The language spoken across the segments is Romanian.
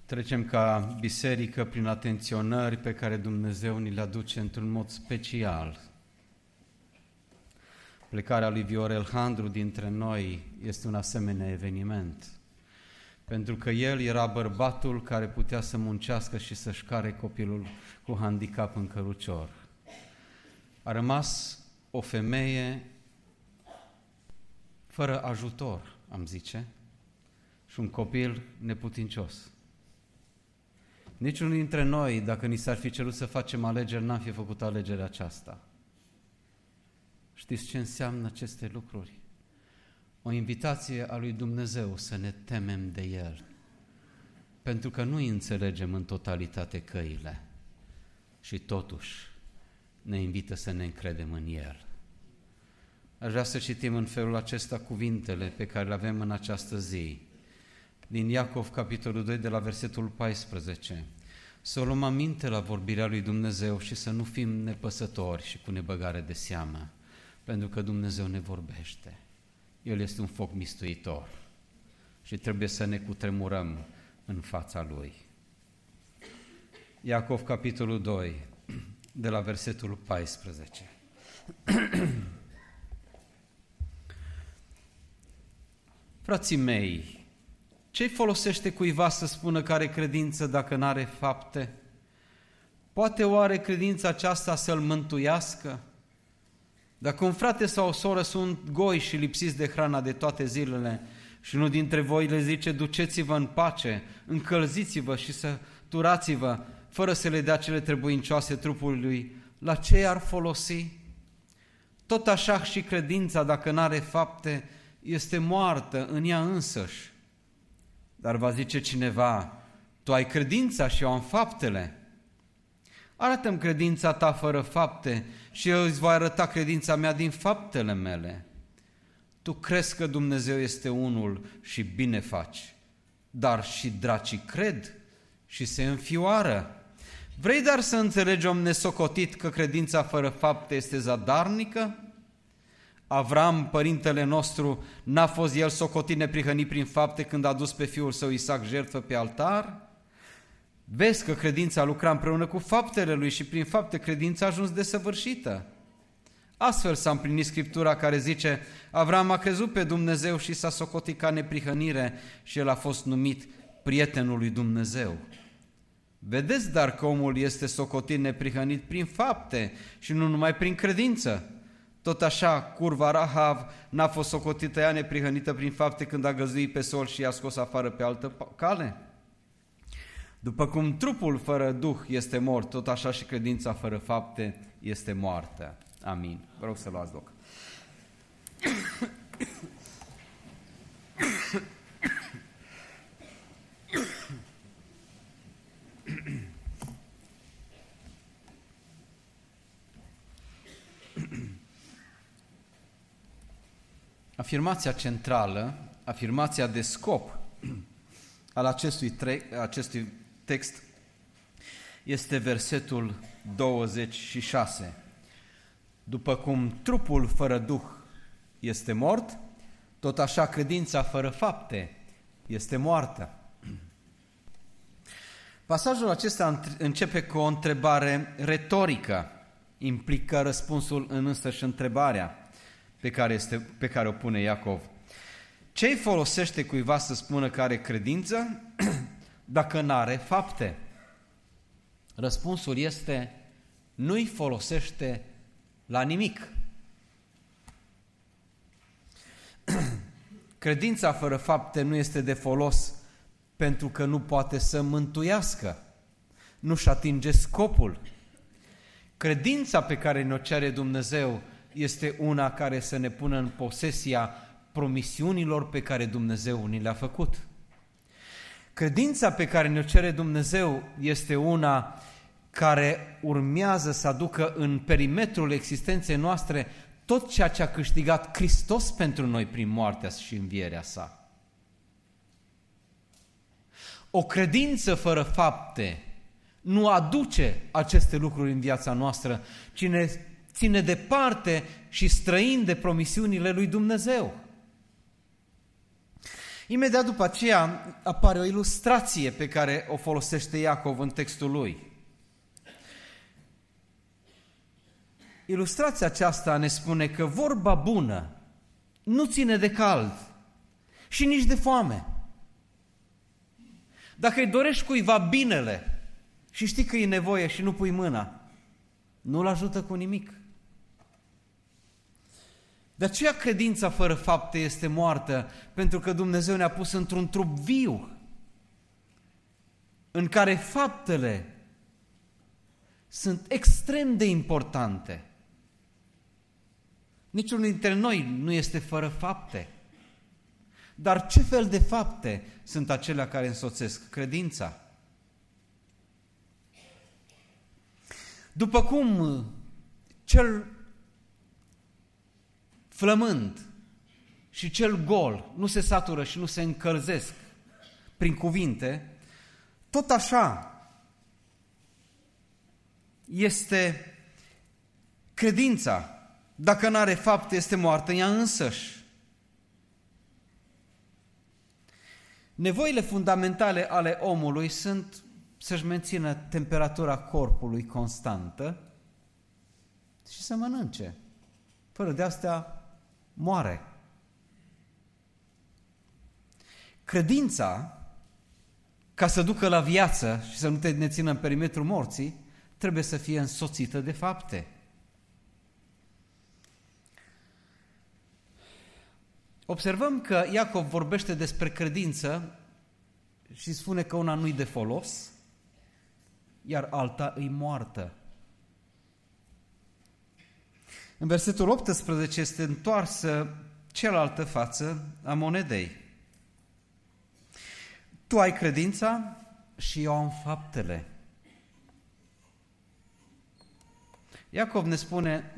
Trecem ca biserică prin atenționări pe care Dumnezeu ni le aduce într-un mod special. Plecarea lui Viorel Handru dintre noi este un asemenea eveniment, pentru că el era bărbatul care putea să muncească și să-și care copilul cu handicap în cărucior. A rămas o femeie fără ajutor, am zice, și un copil neputincios. Niciunul dintre noi, dacă ni s-ar fi cerut să facem alegeri, n-am fi făcut alegerea aceasta. Știți ce înseamnă aceste lucruri? O invitație a lui Dumnezeu să ne temem de El, pentru că nu îi înțelegem în totalitate căile și totuși ne invită să ne încredem în El. Aș vrea să citim în felul acesta cuvintele pe care le avem în această zi, din Iacov, capitolul 2, de la versetul 14. Să luăm aminte la vorbirea lui Dumnezeu și să nu fim nepăsători și cu nebăgare de seamă, pentru că Dumnezeu ne vorbește. El este un foc mistuitor și trebuie să ne cutremurăm în fața Lui. Iacov, capitolul 2, de la versetul 14. Frații mei, ce-i folosește cuiva să spună că are credință dacă n-are fapte? Poate oare credința aceasta să-l mântuiască? Dacă un frate sau o soră sunt goi și lipsiți de hrana de toate zilele și unul dintre voi le zice, duceți-vă în pace, încălziți-vă și săturați-vă, fără să le dea cele trebuincioase trupului, la ce ar folosi? Tot așa și credința, dacă n-are fapte, este moartă în ea însăși. Dar va zice cineva, tu ai credința și eu am faptele. Arată-mi credința ta fără fapte și eu îți voi arăta credința mea din faptele mele. Tu crezi că Dumnezeu este unul și bine faci, dar și dracii cred și se înfioară. Vrei dar să înțelegi, om nesocotit, că credința fără fapte este zadarnică? Avram, părintele nostru, n-a fost el socotit neprihănit prin fapte când a dus pe fiul său Isaac jertfă pe altar? Vezi că credința lucra împreună cu faptele lui și prin fapte credința a ajuns desăvârșită. Astfel s-a împlinit Scriptura care zice, Avram a crezut pe Dumnezeu și s-a socotit ca neprihănire și el a fost numit prietenul lui Dumnezeu. Vedeți dar că omul este socotit neprihănit prin fapte și nu numai prin credință. Tot așa, curva Rahav n-a fost socotită ea neprihănită prin fapte când a găzduit pe sol și i-a scos afară pe altă cale. După cum trupul fără duh este mort, tot așa și credința fără fapte este moartă. Amin. Vă rog să luați loc. Afirmația centrală, afirmația de scop al acestui text este versetul 26. După cum trupul fără duh este mort, tot așa credința fără fapte este moartă. Pasajul acesta începe cu o întrebare retorică, implică răspunsul în însăși întrebarea pe care o pune Iacov. Ce-i folosește cuiva să spună că are credință dacă n-are fapte? Răspunsul este, nu-i folosește la nimic. Credința fără fapte nu este de folos pentru că nu poate să mântuiască, nu-și atinge scopul. Credința pe care ne-o cere Dumnezeu este una care să ne pună în posesia promisiunilor pe care Dumnezeu ni le-a făcut. Credința pe care ne-o cere Dumnezeu este una care urmează să aducă în perimetrul existenței noastre tot ceea ce a câștigat Hristos pentru noi prin moartea și învierea sa. O credință fără fapte nu aduce aceste lucruri în viața noastră, ci ne ține departe și străin de promisiunile lui Dumnezeu. Imediat după aceea apare o ilustrație pe care o folosește Iacov în textul lui. Ilustrația aceasta ne spune că vorba bună nu ține de cald și nici de foame. Dacă îi dorești cuiva binele și știi că e nevoie și nu pui mâna, nu-l ajută cu nimic. De aceea credința fără fapte este moartă, pentru că Dumnezeu ne-a pus într-un trup viu, în care faptele sunt extrem de importante. Niciunul dintre noi nu este fără fapte. Dar ce fel de fapte sunt acelea care însoțesc credința? După cum cel flămând și cel gol nu se satură și nu se încălzesc prin cuvinte, tot așa este credința. Dacă nu are fapte, este moartă ea însăși. Nevoile fundamentale ale omului sunt să-și mențină temperatura corpului constantă și să mănânce. Fără de astea moare. Credința, ca să ducă la viață și să nu ne țină în perimetrul morții, trebuie să fie însoțită de fapte. Observăm că Iacov vorbește despre credință și spune că una nu-i de folos, iar alta îi moartă. În versetul 18 este întoarsă cealaltă față a monedei. Tu ai credința și eu am faptele. Iacov ne spune,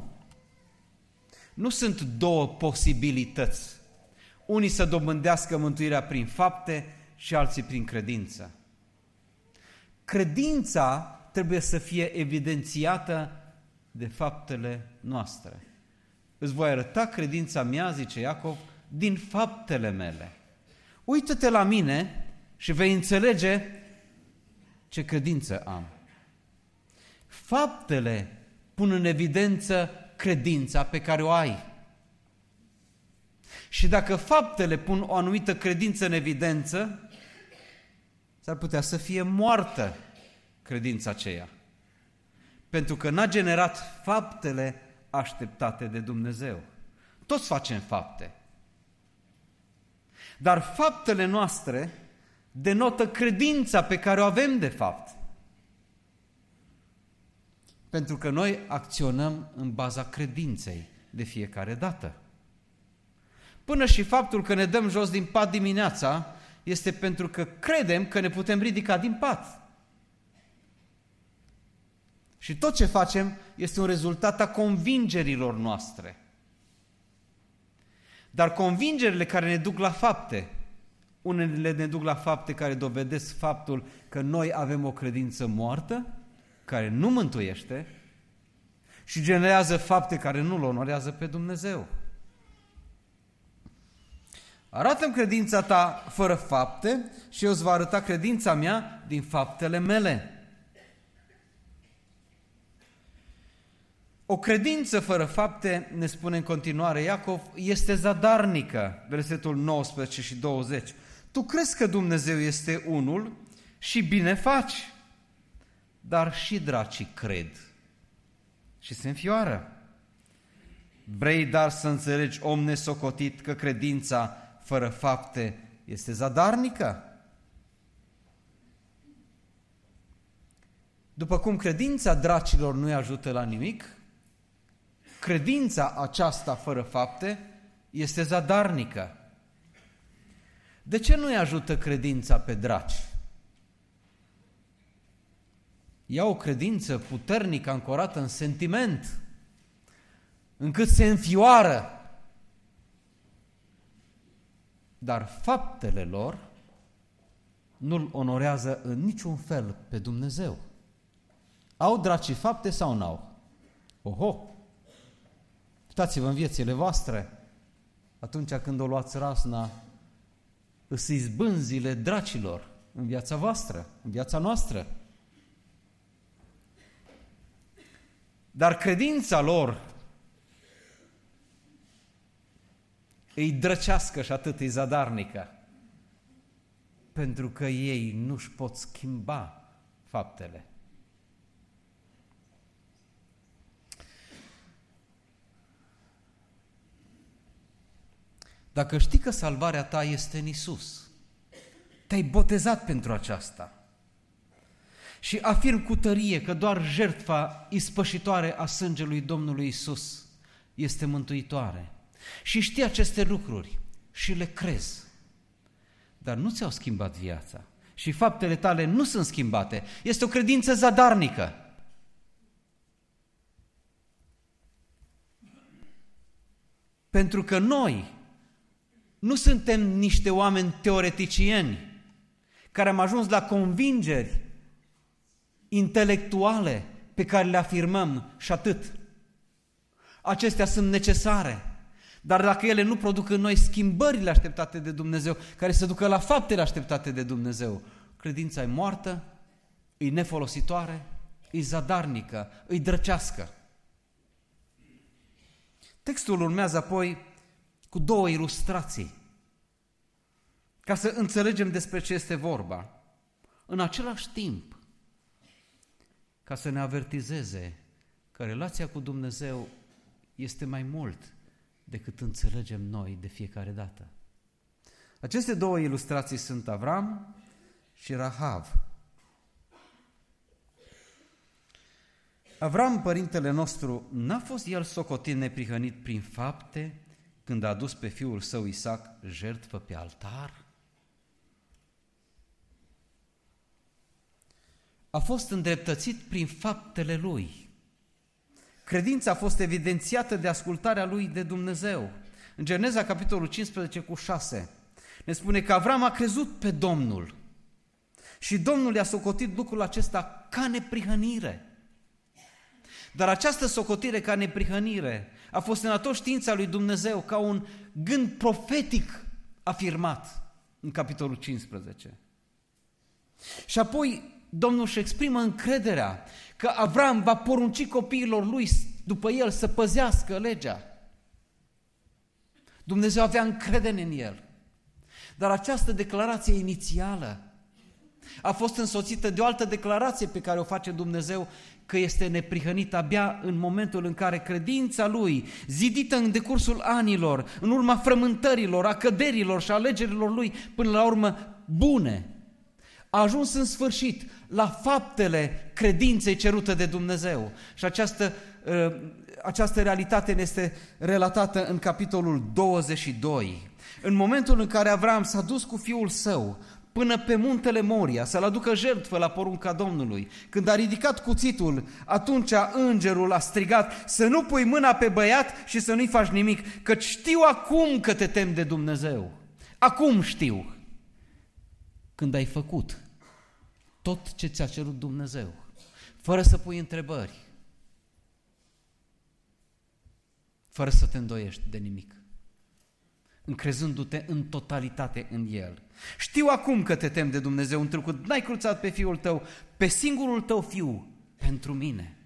nu sunt două posibilități. Unii să dobândească mântuirea prin fapte și alții prin credință. Credința trebuie să fie evidențiată de faptele noastre. Îți voi arăta credința mea, zice Iacov, din faptele mele. Uită-te la mine și vei înțelege ce credință am. Faptele pun în evidență credința pe care o ai. Și dacă faptele pun o anumită credință în evidență, s-ar putea să fie moartă credința aceea. Pentru că n-a generat faptele așteptate de Dumnezeu. Toți facem fapte. Dar faptele noastre denotă credința pe care o avem de fapt. Pentru că noi acționăm în baza credinței de fiecare dată. Până și faptul că ne dăm jos din pat dimineața este pentru că credem că ne putem ridica din pat. Și tot ce facem este un rezultat a convingerilor noastre. Dar convingerile care ne duc la fapte, unele ne duc la fapte care dovedesc faptul că noi avem o credință moartă, care nu mântuiește și generează fapte care nu-L onorează pe Dumnezeu. Arată-mi credința ta fără fapte și eu îți voi arăta credința mea din faptele mele. O credință fără fapte, ne spune în continuare Iacov, este zadarnică, versetul 19 și 20. Tu crezi că Dumnezeu este unul și bine faci, dar și dracii cred și se înfioară. Vrei dar să înțelegi, om nesocotit, că credința fără fapte este zadarnică? După cum credința dracilor nu-i ajută la nimic, credința aceasta fără fapte este zadarnică. De ce nu-i ajută credința pe draci? Ea o credință puternică, ancorată în sentiment, încât se înfioară. Dar faptele lor nu-L onorează în niciun fel pe Dumnezeu. Au dracii fapte sau n-au? Oho! Uitați-vă în viețile voastre, atunci când o luați rasna îs izbânzile dracilor în viața voastră, în viața noastră. Dar credința lor îi drăcească și atât îi zadarnică, pentru că ei nu-și pot schimba faptele. Dacă știi că salvarea ta este în Iisus, te-ai botezat pentru aceasta și afirm cu tărie că doar jertfa ispășitoare a sângelui Domnului Iisus este mântuitoare și știi aceste lucruri și le crezi, dar nu ți-au schimbat viața și faptele tale nu sunt schimbate, este o credință zadarnică. Pentru că noi nu suntem niște oameni teoreticieni care am ajuns la convingeri intelectuale pe care le afirmăm și atât. Acestea sunt necesare, dar dacă ele nu produc în noi schimbările așteptate de Dumnezeu, care să ducă la faptele așteptate de Dumnezeu, credința e moartă, e nefolositoare, e zadarnică, e drăcească. Textul urmează apoi cu două ilustrații, ca să înțelegem despre ce este vorba. În același timp, ca să ne avertizeze că relația cu Dumnezeu este mai mult decât înțelegem noi de fiecare dată. Aceste două ilustrații sunt Avram și Rahav. Avram, părintele nostru, n-a fost el socotit neprihănit prin fapte când a adus pe fiul său Isaac jertfă pe altar? A fost îndreptățit prin faptele lui. Credința a fost evidențiată de ascultarea lui de Dumnezeu. În Geneza, capitolul 15, cu 6, ne spune că Avram a crezut pe Domnul și Domnul i-a socotit lucrul acesta ca neprihănire. Dar această socotire ca neprihănire a fost în atot știința lui Dumnezeu ca un gând profetic afirmat în capitolul 15. Și apoi Domnul își exprimă încrederea că Avram va porunci copiilor lui după el să păzească legea. Dumnezeu avea încredere în el. Dar această declarație inițială a fost însoțită de o altă declarație pe care o face Dumnezeu, că este neprihănit abia în momentul în care credința lui, zidită în decursul anilor, în urma frământărilor, a căderilor și alegerilor lui, până la urmă bune, a ajuns în sfârșit la faptele credinței cerute de Dumnezeu. Și această realitate ne este relatată în capitolul 22. În momentul în care Avram s-a dus cu fiul său până pe muntele Moria, să-l aducă jertfă la porunca Domnului. Când a ridicat cuțitul, atunci îngerul a strigat: să nu pui mâna pe băiat și să nu-i faci nimic, căci știu acum că te temi de Dumnezeu. Acum știu. Când ai făcut tot ce ți-a cerut Dumnezeu, fără să pui întrebări, fără să te îndoiești de nimic, încrezându-te în totalitate în El. Știu acum că te temi de Dumnezeu, întrucât n-ai cruțat pe fiul tău, pe singurul tău fiu, pentru mine.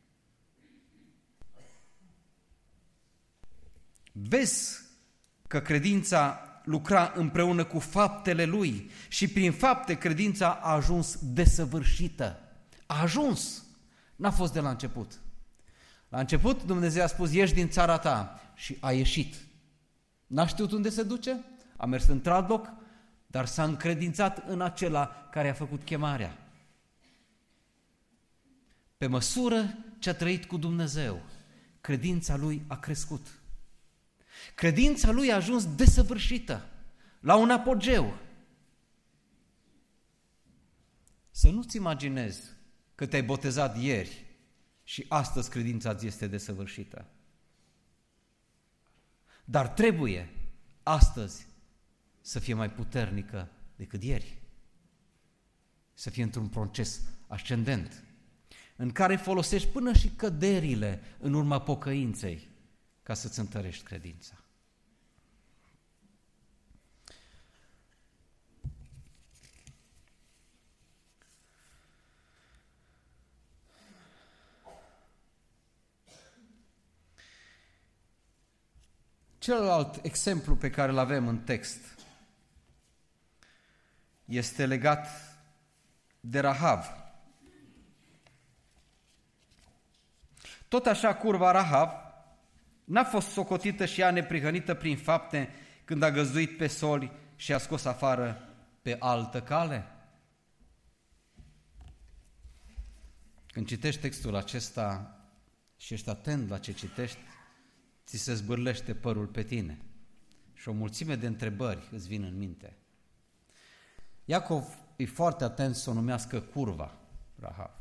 Vezi că credința lucra împreună cu faptele lui și prin fapte credința a ajuns desăvârșită. A ajuns, n-a fost de la început. La început Dumnezeu a spus: ieși din țara ta, și a ieșit. N-a știut unde se duce, a mers într-alt, dar s-a încredințat în acela care a făcut chemarea. Pe măsură ce a trăit cu Dumnezeu, credința lui a crescut. Credința lui a ajuns desăvârșită, la un apogeu. Să nu-ți imaginezi că te-ai botezat ieri și astăzi credința ți este desăvârșită. Dar trebuie astăzi să fie mai puternică decât ieri. Să fie într-un proces ascendent, în care folosești până și căderile în urma pocăinței ca să-ți întărești credința. Celălalt exemplu pe care îl avem în text este legat de Rahav. Tot așa, curva Rahav n-a fost socotită și ea neprihănită prin fapte când a găzduit pe soli și a scos afară pe altă cale? Când citești textul acesta și ești atent la ce citești, ți se zbârlește părul pe tine și o mulțime de întrebări îți vin în minte. Iacov e foarte atent să o numească curva Rahav.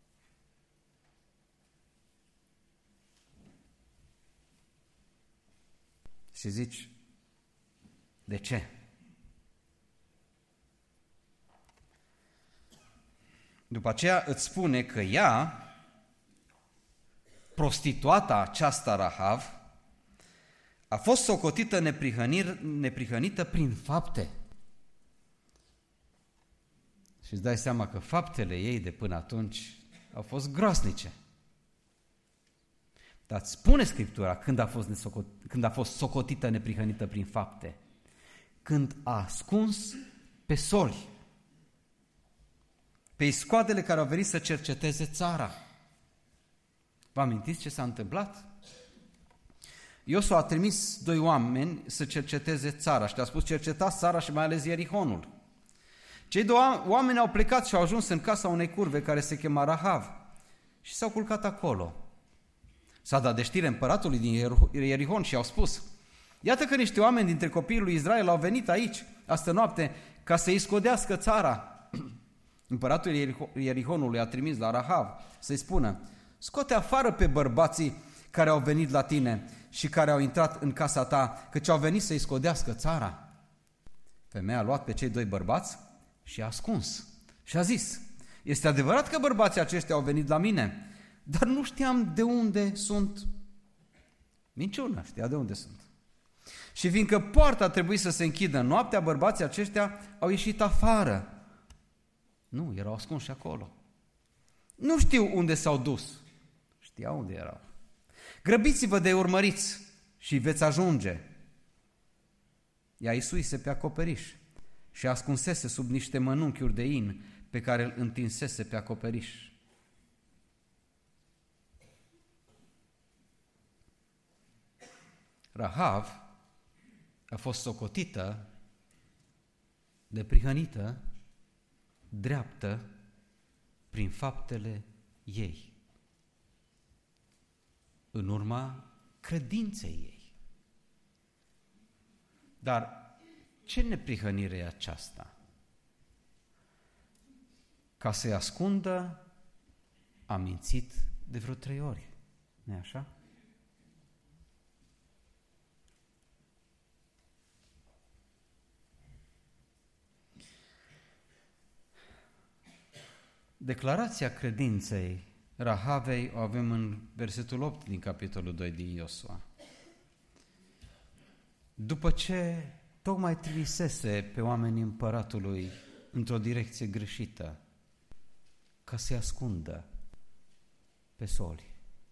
Și zici, de ce? După aceea îți spune că ea, prostituata aceasta Rahav, a fost socotită neprihănită prin fapte. Și îți dai seama că faptele ei de până atunci au fost groasnice. Dar îți spune Scriptura când a fost socotită neprihănită prin fapte. Când a ascuns pe soli, pe iscoadele care au venit să cerceteze țara. Vă amintiți ce s-a întâmplat? Iosua a trimis 2 oameni să cerceteze țara și le-a spus: cercetați țara și mai ales Ierihonul. Cei 2 oameni au plecat și au ajuns în casa unei curve care se chema Rahav și s-au culcat acolo. S-a dat de știre împăratului din Ierihon și au spus: iată că niște oameni dintre copiii lui Israel au venit aici astă noapte ca să-i scodească țara. Împăratul Ierihonului a trimis la Rahav să-i spună: scoate afară pe bărbații care au venit la tine și care au intrat în casa ta, căci au venit să-i scodească țara. Femeia a luat pe cei 2 bărbați și a ascuns și a zis: este adevărat că bărbații aceștia au venit la mine, dar nu știam de unde sunt. Minciună, știa de unde sunt. Și fiindcă poarta a trebuit să se închidă noaptea, bărbații aceștia au ieșit afară. Nu, erau ascunși acolo. Nu știu unde s-au dus. Știau unde erau. Grăbiți-vă de urmăriți și veți ajunge. Ea isuise pe acoperiș și ascunsese sub niște mănunchiuri de in pe care îl întinsese pe acoperiș. Rahav a fost socotită, neprihănită, dreaptă prin faptele ei, în urma credinței ei. Dar ce neprihănire e aceasta? Ca să-i ascundă, a mințit de vreo 3 ori, nu-i așa? Declarația credinței Rahavei o avem în versetul 8 din capitolul 2 din Iosua. După ce tocmai trimisese pe oamenii împăratului într-o direcție greșită, ca să-i ascundă pe soli.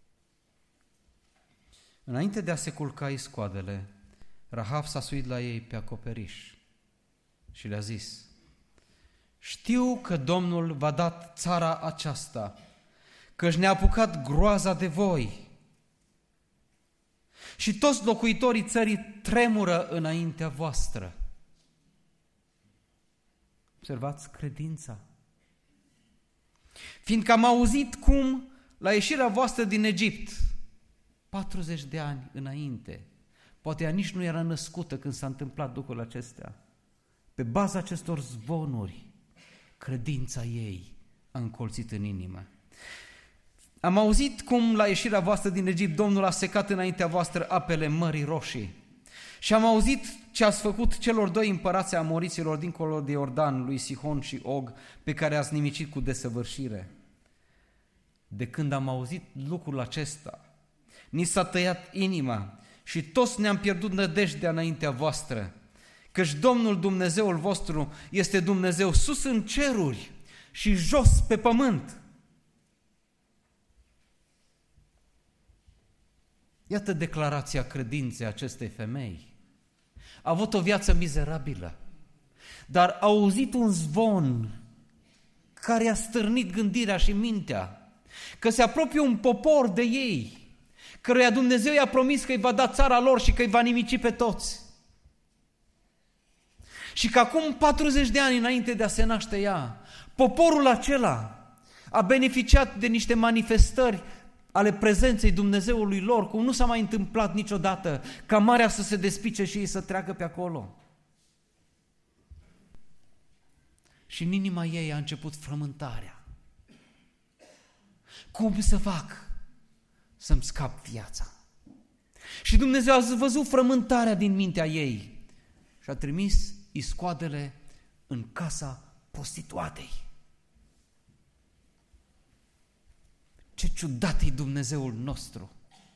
Înainte de a se culca iscoadele, Rahav s-a suit la ei pe acoperiș și le-a zis: știu că Domnul v-a dat țara aceasta, că-și ne-a apucat groaza de voi. Și toți locuitorii țării tremură înaintea voastră. Observați credința. Fiindcă am auzit cum, la ieșirea voastră din Egipt, 40 de ani înainte, poate ea nici nu era născută când s-a întâmplat lucrurile acestea, pe baza acestor zvonuri, credința ei a încolțit în inimă. Am auzit cum la ieșirea voastră din Egipt Domnul a secat înaintea voastră apele Mării Roșii și am auzit ce ați făcut celor 2 împărați amoriților dincolo de Iordan, lui Sihon și Og, pe care ați nimicit cu desăvârșire. De când am auzit lucrul acesta, ni s-a tăiat inima și toți ne-am pierdut nădejdea înaintea voastră, căci Domnul Dumnezeul vostru este Dumnezeu sus în ceruri și jos pe pământ. Iată declarația credinței acestei femei. A avut o viață mizerabilă, dar a auzit un zvon care i-a stârnit gândirea și mintea, că se apropie un popor de ei, căruia Dumnezeu i-a promis că îi va da țara lor și că îi va nimici pe toți. Și că acum 40 de ani înainte de a se naște ea, poporul acela a beneficiat de niște manifestări ale prezenței Dumnezeului lor, cum nu s-a mai întâmplat niciodată, ca marea să se despice și ei să treacă pe acolo. Și în inima ei a început frământarea. Cum să fac să-mi scap viața? Și Dumnezeu a văzut frământarea din mintea ei și a trimis iscoadele în casa prostituatei. Ce ciudat e Dumnezeul nostru!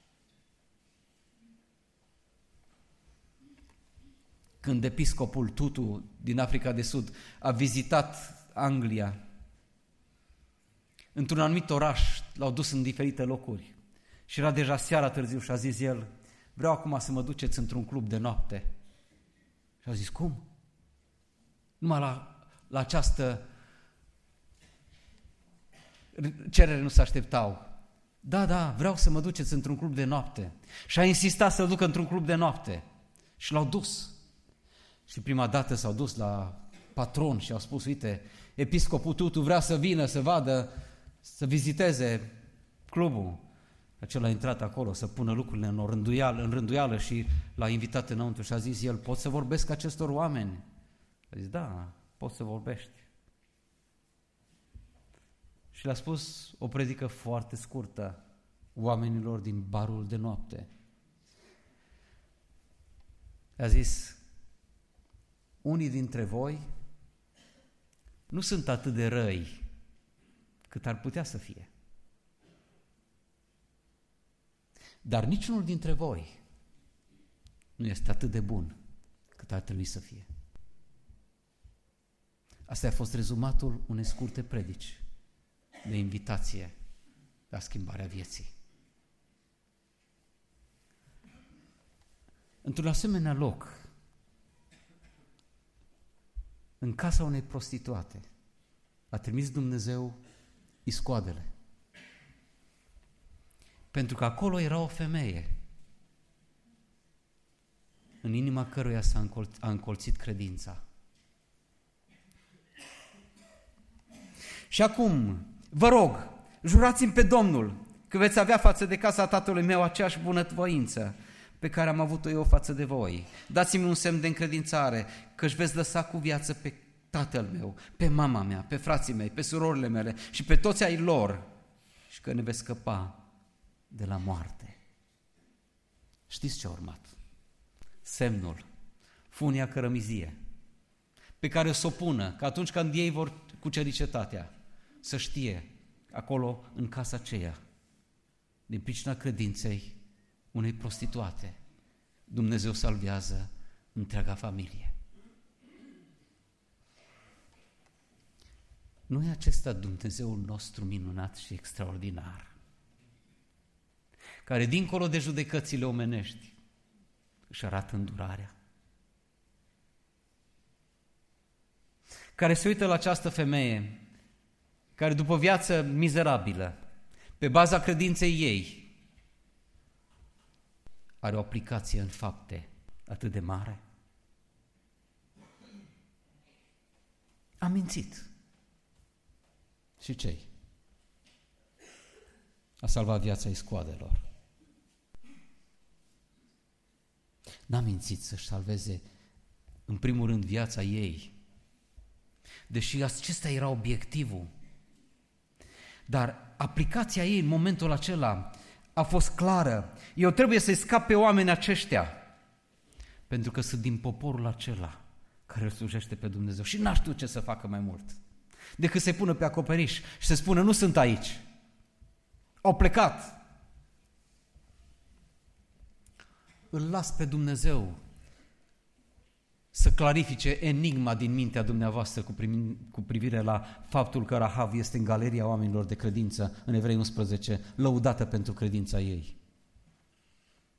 Când episcopul Tutu din Africa de Sud a vizitat Anglia, într-un anumit oraș, l-au dus în diferite locuri și era deja seara târziu și a zis el: vreau acum să mă duceți într-un club de noapte. Și a zis: cum? Numai la această cerere nu se așteptau. Da, vreau să mă duceți într-un club de noapte. Și a insistat să-l ducă într-un club de noapte. Și l-au dus. Și prima dată s-au dus la patron și au spus: uite, episcopul Tutu vrea să vină, să vadă, să viziteze clubul. Acela a intrat acolo să pună lucrurile în rânduială și l-a invitat înăuntru și a zis el: pot să vorbesc acestor oameni? A zis: da, poți să vorbești. Și le-a spus o predică foarte scurtă oamenilor din barul de noapte. A zis: unii dintre voi nu sunt atât de răi cât ar putea să fie. Dar niciunul dintre voi nu este atât de bun cât ar trebui să fie. Asta a fost rezumatul unei scurte predici de invitație la schimbarea vieții. Într-un asemenea loc, în casa unei prostituate, a trimis Dumnezeu iscoadele. Pentru că acolo era o femeie în inima căruia a încolțit credința. Și acum, vă rog, jurați-mi pe Domnul că veți avea față de casa tatălui meu aceeași bunăvoință pe care am avut-o eu față de voi. Dați-mi un semn de încredințare că își veți lăsa cu viață pe tatăl meu, pe mama mea, pe frații mei, pe surorile mele și pe toți ai lor și că ne veți scăpa de la moarte. Știți ce a urmat? Semnul, funia cărămizie, pe care o să o pună, că atunci când ei vor cuceri cetatea, să știe acolo, în casa aceea, din pricina credinței unei prostituate, Dumnezeu salvează întreaga familie. Nu e acesta Dumnezeul nostru minunat și extraordinar, care dincolo de judecățile omenești își arată îndurarea, care se uită la această femeie care după viață mizerabilă, pe baza credinței ei, are o aplicație în fapte atât de mare? A mințit. Și ce-i? A salvat viața iscoadelor. N-a mințit să-și salveze în primul rând viața ei, deși acesta era obiectivul. Dar aplicația ei în momentul acela a fost clară. Eu trebuie să-i scap pe oamenii aceștia, pentru că sunt din poporul acela care îl slujește pe Dumnezeu și n-a știut ce să facă mai mult decât să-i pună pe acoperiș și să spună: nu sunt aici. Au plecat. Îl las pe Dumnezeu să clarifice enigma din mintea dumneavoastră cu privire la faptul că Rahav este în galeria oamenilor de credință, în Evrei 11, lăudată pentru credința ei.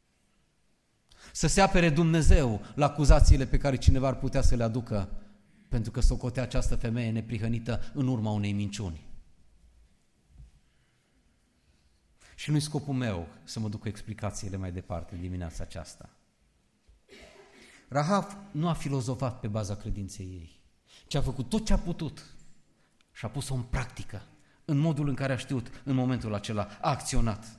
Să se apere Dumnezeu la acuzațiile pe care cineva ar putea să le aducă pentru că socotea această femeie neprihănită în urma unei minciuni. Și nu-i scopul meu să mă duc cu explicațiile mai departe dimineața aceasta. Rahab nu a filozofat pe baza credinței ei, ci a făcut tot ce a putut și a pus-o în practică, în modul în care a știut, în momentul acela, a acționat.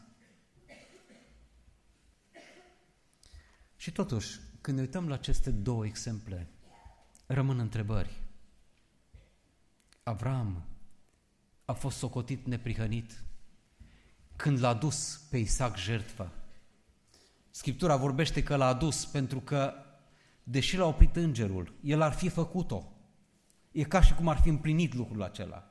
Și totuși, când ne uităm la aceste două exemple, rămân întrebări. Avram a fost socotit neprihănit când l-a dus pe Isaac jertfă. Scriptura vorbește că l-a adus pentru că, deși l-a oprit îngerul, el ar fi făcut-o. E ca și cum ar fi împlinit lucrul acela.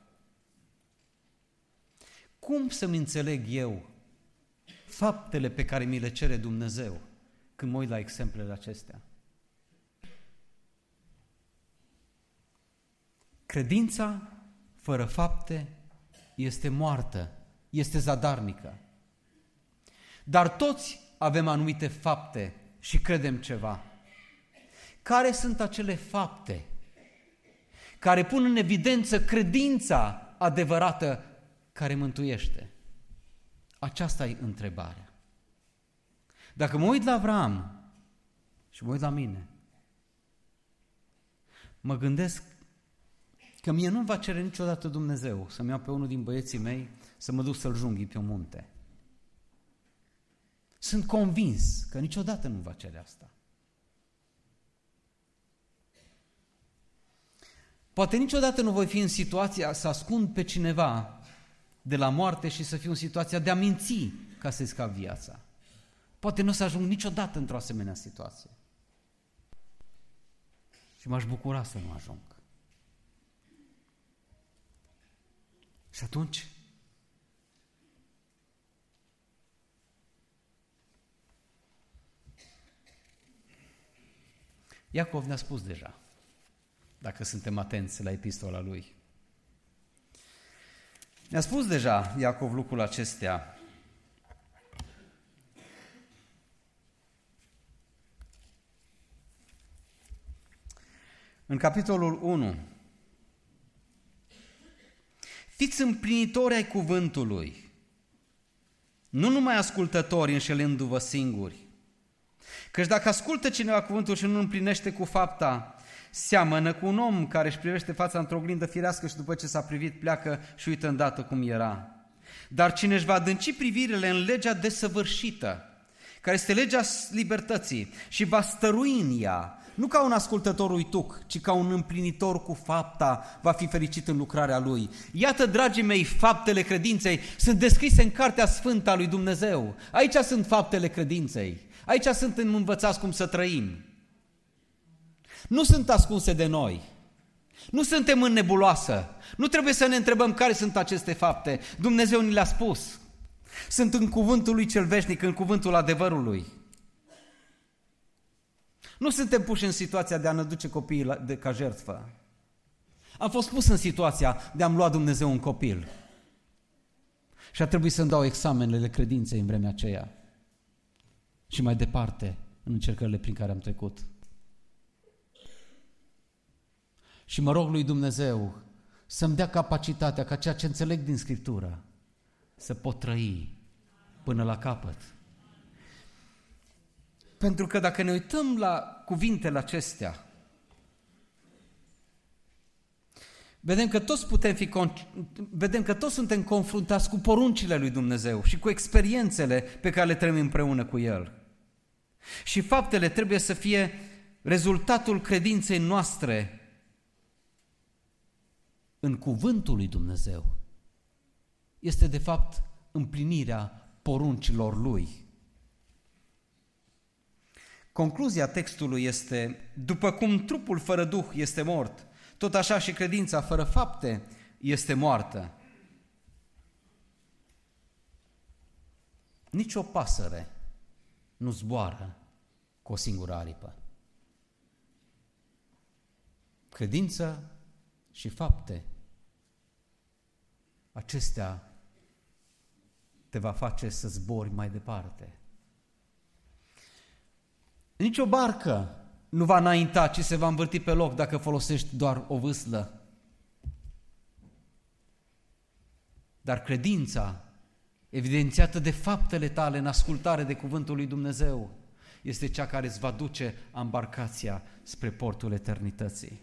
Cum să-mi înțeleg eu faptele pe care mi le cere Dumnezeu când mă uit la exemplele acestea? Credința fără fapte este moartă, este zadarnică. Dar toți avem anumite fapte și credem ceva. Care sunt acele fapte care pun în evidență credința adevărată care mântuiește? Aceasta e întrebarea. Dacă mă uit la Avram și mă uit la mine, mă gândesc că mie nu-mi va cere niciodată Dumnezeu să-mi iau pe unul din băieții mei să mă duc să-l junghii pe un munte. Sunt convins că niciodată nu va cere asta. Poate niciodată nu voi fi în situația să ascund pe cineva de la moarte și să fiu în situația de a minți ca să-i scap viața. Poate nu o să ajung niciodată într-o asemenea situație. Și m-aș bucura să nu ajung. Și atunci, Iacov ne-a spus deja, dacă suntem atenți la epistola lui. Ne-a spus deja Iacov lucrul acestea. În capitolul 1, fiți împlinitori ai cuvântului, nu numai ascultători înșelându-vă singuri, căci dacă ascultă cineva cuvântul și nu împlinește cu fapta, seamănă cu un om care își privește fața într-o oglindă firească și după ce s-a privit pleacă și uită îndată cum era. Dar cine își va adânci privirile în legea desăvârșită, care este legea libertății, și va stărui în ea, nu ca un ascultător uituc, ci ca un împlinitor cu fapta, va fi fericit în lucrarea lui. Iată, dragii mei, faptele credinței sunt descrise în Cartea Sfântă a lui Dumnezeu. Aici sunt faptele credinței. Aici suntem învățați cum să trăim. Nu sunt ascunse de noi. Nu suntem în nebuloasă. Nu trebuie să ne întrebăm care sunt aceste fapte. Dumnezeu ni le-a spus. Sunt în cuvântul lui cel veșnic, în cuvântul adevărului. Nu suntem puși în situația de a ne duce copiii ca jertfă. Am fost pus în situația de a-mi lua Dumnezeu un copil. Și a trebuit să-mi dau examenele credinței în vremea aceea. Și mai departe, în încercările prin care am trecut. Și mă rog lui Dumnezeu să-mi dea capacitatea ca ceea ce înțeleg din Scriptură să pot trăi până la capăt. Pentru că dacă ne uităm la cuvintele acestea, vedem că toți suntem confruntați cu poruncile lui Dumnezeu și cu experiențele pe care le trăim împreună cu El. Și faptele trebuie să fie rezultatul credinței noastre în cuvântul lui Dumnezeu. Este de fapt împlinirea poruncilor Lui. Concluzia textului este: după cum trupul fără duh este mort, tot așa și credința fără fapte este moartă. Nici o pasăre nu zboară cu o singură aripă. Credință și fapte, acestea te va face să zbori mai departe. Nici o barcă nu va înainta, ci se va învârti pe loc dacă folosești doar o vâslă. Dar credința, evidențiată de faptele tale în ascultare de cuvântul lui Dumnezeu, este cea care îți va duce ambarcația spre portul eternității.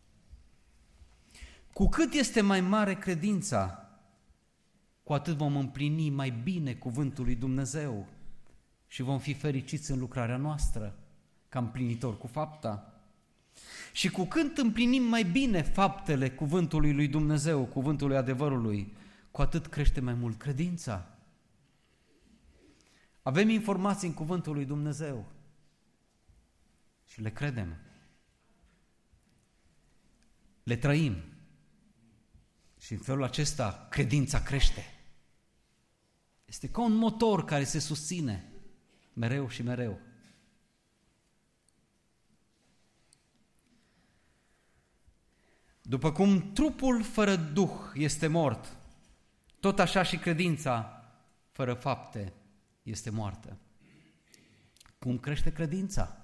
Cu cât este mai mare credința, cu atât vom împlini mai bine cuvântul lui Dumnezeu și vom fi fericiți în lucrarea noastră, ca împlinitor cu fapta. Și cu cât împlinim mai bine faptele cuvântului lui Dumnezeu, cuvântului adevărului, cu atât crește mai mult credința. Avem informații în cuvântul lui Dumnezeu și le credem. Le trăim. Și în felul acesta credința crește. Este ca un motor care se susține mereu și mereu. După cum trupul fără duh este mort, tot așa și credința fără fapte este moartă. Cum crește credința?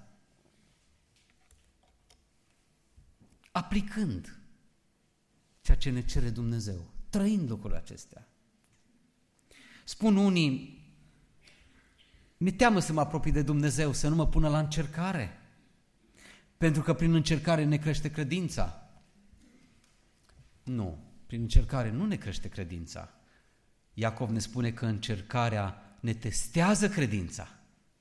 Aplicând ceea ce ne cere Dumnezeu, trăind lucrurile acestea. Spun unii, mi-e teamă să mă apropii de Dumnezeu, să nu mă pună la încercare, pentru că prin încercare ne crește credința. Nu, prin încercare nu ne crește credința. Iacov ne spune că încercarea ne testează credința.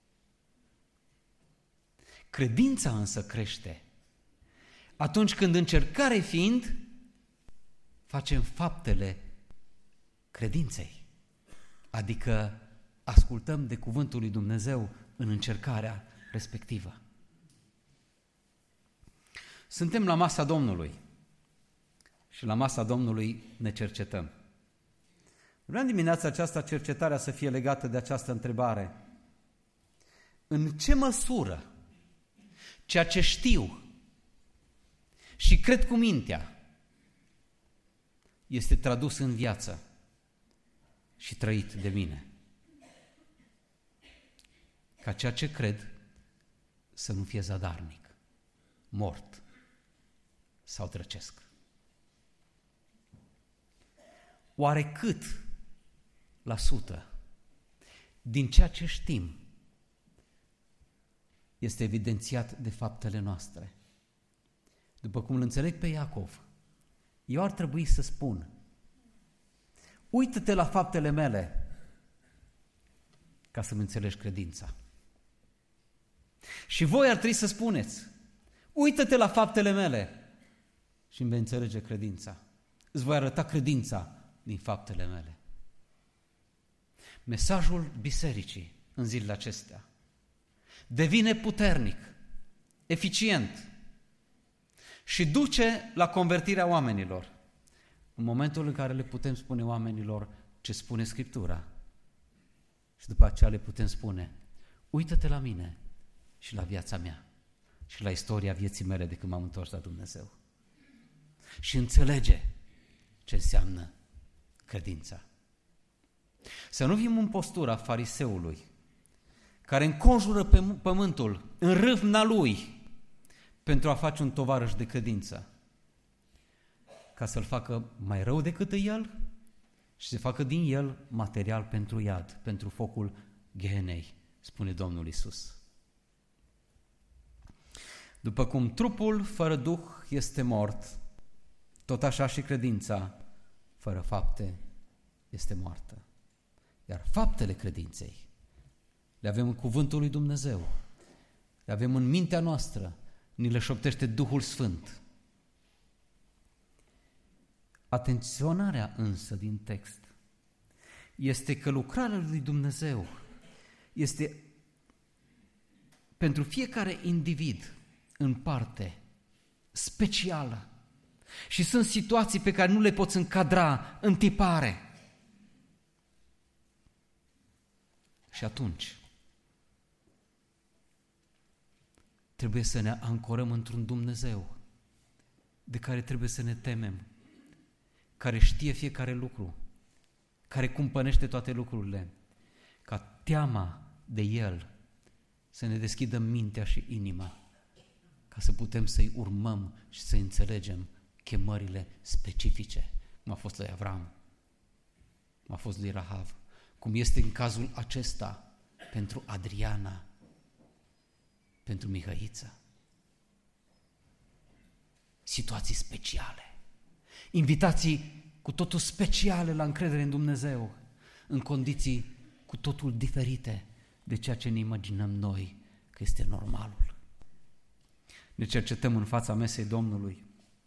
Credința însă crește atunci când, încercare fiind, facem faptele credinței, adică ascultăm de cuvântul lui Dumnezeu în încercarea respectivă. Suntem la masa Domnului și la masa Domnului ne cercetăm. Vreau dimineața aceasta cercetarea să fie legată de această întrebare. În ce măsură ceea ce știu și cred cu mintea este tradus în viață și trăit de mine? Ca ceea ce cred să nu fie zadarnic, mort sau drăcesc. Oare cât la sută din ceea ce știm este evidențiat de faptele noastre? După cum îl înțeleg pe Iacov, eu ar trebui să spun: uită-te la faptele mele ca să-mi înțelegi credința. Și voi ar trebui să spuneți: uită-te la faptele mele și îmi vei înțelege credința. Îți voi arăta credința din faptele mele. Mesajul bisericii în zilele acestea devine puternic, eficient și duce la convertirea oamenilor în momentul în care le putem spune oamenilor ce spune Scriptura și după aceea le putem spune: uită-te la mine și la viața mea și la istoria vieții mele de când m-am întors la Dumnezeu și înțelege ce înseamnă credința. Să nu fim în postura fariseului care înconjură pe pământul în râvna lui pentru a face un tovarăș de credință, ca să-l facă mai rău decât el și să facă din el material pentru iad, pentru focul Gehenei, spune Domnul Iisus. După cum trupul fără duh este mort, tot așa și credința fără fapte este moartă. Iar faptele credinței le avem în cuvântul lui Dumnezeu, le avem în mintea noastră, ni le șoptește Duhul Sfânt. Atenționarea însă din text este că lucrarea lui Dumnezeu este pentru fiecare individ în parte specială și sunt situații pe care nu le poți încadra în tipare. Și atunci trebuie să ne ancorăm într-un Dumnezeu de care trebuie să ne temem, care știe fiecare lucru, care cumpănește toate lucrurile, ca teama de El să ne deschidă mintea și inima, ca să putem să-i urmăm și să înțelegem chemările specifice, cum a fost lui Avram, cum a fost lui Rahav, cum este în cazul acesta pentru Adriana, pentru Mihăiță. Situații speciale, invitații cu totul speciale la încredere în Dumnezeu, în condiții cu totul diferite de ceea ce ne imaginăm noi că este normalul. Ne cercetăm în fața mesei Domnului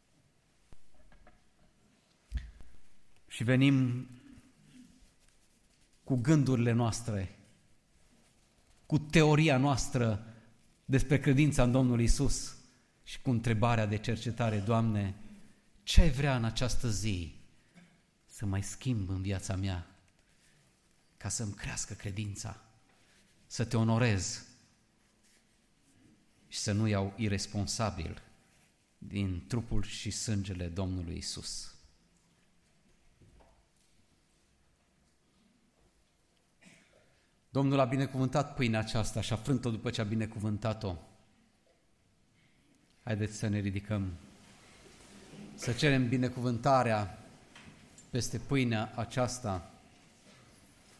și venim cu gândurile noastre, cu teoria noastră despre credința în Domnul Iisus și cu întrebarea de cercetare: Doamne, ce ai vrea în această zi să mai schimb în viața mea ca să-mi crească credința, să te onorez și să nu iau iresponsabil din trupul și sângele Domnului Iisus. Domnul a binecuvântat pâinea aceasta și a frânt-o după ce a binecuvântat-o. Haideți să ne ridicăm, să cerem binecuvântarea peste pâinea aceasta